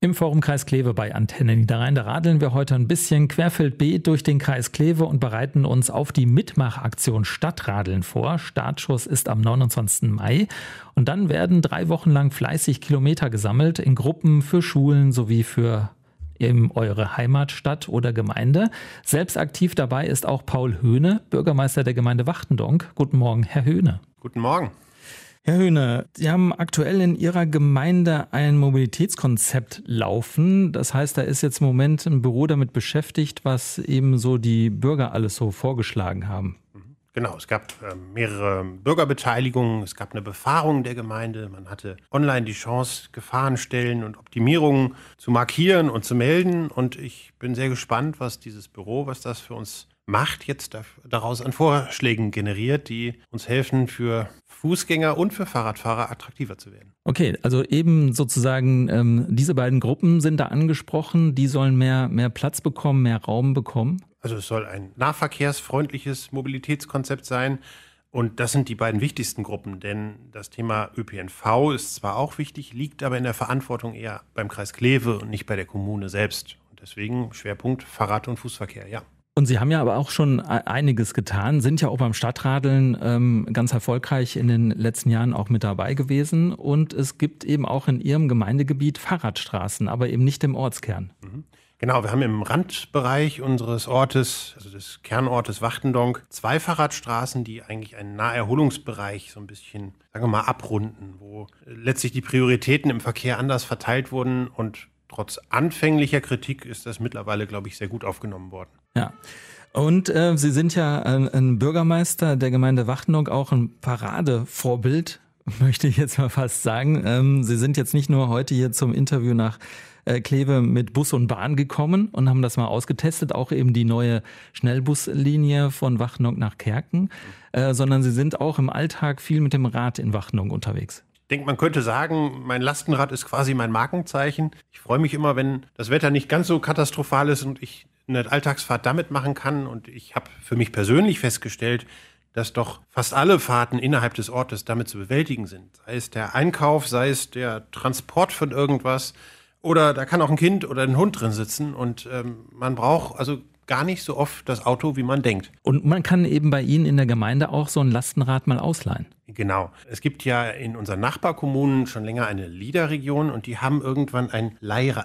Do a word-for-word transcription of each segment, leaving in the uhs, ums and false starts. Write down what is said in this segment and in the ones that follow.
Im Forum Kreis Kleve bei Antenne Niederrhein, da radeln wir heute ein bisschen querfeldbeet durch den Kreis Kleve und bereiten uns auf die Mitmachaktion Stadtradeln vor. Startschuss ist am neunundzwanzigsten Mai und dann werden drei Wochen lang fleißig Kilometer gesammelt in Gruppen für Schulen sowie für eben eure Heimatstadt oder Gemeinde. Selbst aktiv dabei ist auch Paul Höhne, Bürgermeister der Gemeinde Wachtendonk. Guten Morgen, Herr Höhne. Guten Morgen. Herr Höhne, Sie haben aktuell in Ihrer Gemeinde ein Mobilitätskonzept laufen. Das heißt, da ist jetzt im Moment ein Büro damit beschäftigt, was eben so die Bürger alles so vorgeschlagen haben. Genau, es gab äh, mehrere Bürgerbeteiligungen, es gab eine Befahrung der Gemeinde, man hatte online die Chance, Gefahrenstellen und Optimierungen zu markieren und zu melden. Und ich bin sehr gespannt, was dieses Büro, was das für uns macht, jetzt daraus an Vorschlägen generiert, die uns helfen, für Fußgänger und für Fahrradfahrer attraktiver zu werden. Okay, also eben sozusagen ähm, diese beiden Gruppen sind da angesprochen, die sollen mehr, mehr Platz bekommen, mehr Raum bekommen? Also es soll ein nahverkehrsfreundliches Mobilitätskonzept sein. Und das sind die beiden wichtigsten Gruppen, denn das Thema Ö P N V ist zwar auch wichtig, liegt aber in der Verantwortung eher beim Kreis Kleve und nicht bei der Kommune selbst. Und deswegen Schwerpunkt Fahrrad- und Fußverkehr, ja. Und Sie haben ja aber auch schon einiges getan, sind ja auch beim Stadtradeln ähm, ganz erfolgreich in den letzten Jahren auch mit dabei gewesen. Und es gibt eben auch in Ihrem Gemeindegebiet Fahrradstraßen, aber eben nicht im Ortskern. Mhm. Genau, wir haben im Randbereich unseres Ortes, also des Kernortes Wachtendonk, zwei Fahrradstraßen, die eigentlich einen Naherholungsbereich so ein bisschen, sagen wir mal, abrunden, wo letztlich die Prioritäten im Verkehr anders verteilt wurden und trotz anfänglicher Kritik ist das mittlerweile, glaube ich, sehr gut aufgenommen worden. Ja, und äh, Sie sind ja ein, ein Bürgermeister der Gemeinde Wachtendonk, auch ein Paradevorbild, möchte ich jetzt mal fast sagen. Ähm, Sie sind jetzt nicht nur heute hier zum Interview nach äh, Kleve mit Bus und Bahn gekommen und haben das mal ausgetestet, auch eben die neue Schnellbuslinie von Wachtendonk nach Kerken, äh, sondern Sie sind auch im Alltag viel mit dem Rad in Wachtendonk unterwegs. Ich denke, man könnte sagen, mein Lastenrad ist quasi mein Markenzeichen. Ich freue mich immer, wenn das Wetter nicht ganz so katastrophal ist und ich eine Alltagsfahrt damit machen kann. Und ich habe für mich persönlich festgestellt, dass doch fast alle Fahrten innerhalb des Ortes damit zu bewältigen sind. Sei es der Einkauf, sei es der Transport von irgendwas oder da kann auch ein Kind oder ein Hund drin sitzen. Und ähm, man braucht also gar nicht so oft das Auto, wie man denkt. Und man kann eben bei Ihnen in der Gemeinde auch so ein Lastenrad mal ausleihen. Genau. Es gibt ja in unseren Nachbarkommunen schon länger eine LIDA-Region und die haben irgendwann ein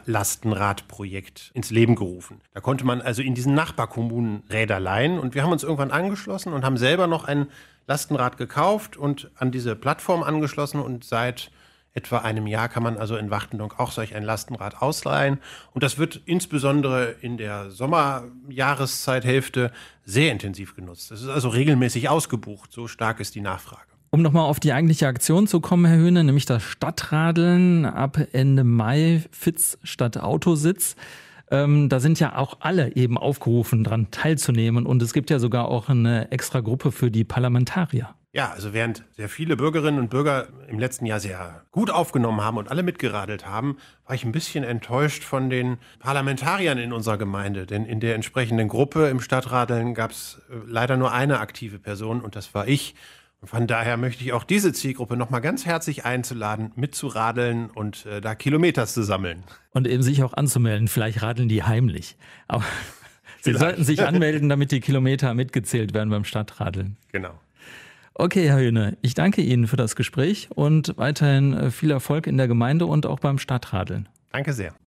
Leihlastenradprojekt ins Leben gerufen. Da konnte man also in diesen Nachbarkommunen Räder leihen und wir haben uns irgendwann angeschlossen und haben selber noch ein Lastenrad gekauft und an diese Plattform angeschlossen und seit etwa einem Jahr kann man also in Wachtendonk auch solch ein Lastenrad ausleihen. Und das wird insbesondere in der Sommerjahreszeithälfte sehr intensiv genutzt. Das ist also regelmäßig ausgebucht. So stark ist die Nachfrage. Um nochmal auf die eigentliche Aktion zu kommen, Herr Höhne, nämlich das Stadtradeln ab Ende Mai, Fitz statt Autositz. Ähm, da sind ja auch alle eben aufgerufen, daran teilzunehmen. Und es gibt ja sogar auch eine extra Gruppe für die Parlamentarier. Ja, also während sehr viele Bürgerinnen und Bürger im letzten Jahr sehr gut aufgenommen haben und alle mitgeradelt haben, war ich ein bisschen enttäuscht von den Parlamentariern in unserer Gemeinde. Denn in der entsprechenden Gruppe im Stadtradeln gab es leider nur eine aktive Person und das war ich. Und von daher möchte ich auch diese Zielgruppe nochmal ganz herzlich einzuladen, mitzuradeln und äh, da Kilometer zu sammeln. Und eben sich auch anzumelden. Vielleicht radeln die heimlich. Aber Sie sollten sich anmelden, damit die Kilometer mitgezählt werden beim Stadtradeln. Genau. Okay, Herr Höhne, ich danke Ihnen für das Gespräch und weiterhin viel Erfolg in der Gemeinde und auch beim Stadtradeln. Danke sehr.